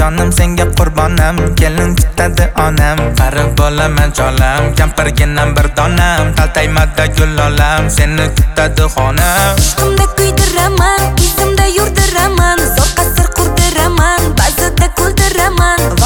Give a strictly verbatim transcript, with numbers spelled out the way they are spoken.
jonim senga qurbonam, kelin kutadi onam. Qari bo'laman cholam, kampirginam bir donam, taltaymada gul olam, seni kutadi xonam. Ishqimda kuydiraman, izimda yurdiraman, zo'r qasr qurdiraman, ba'zida kuldiraman.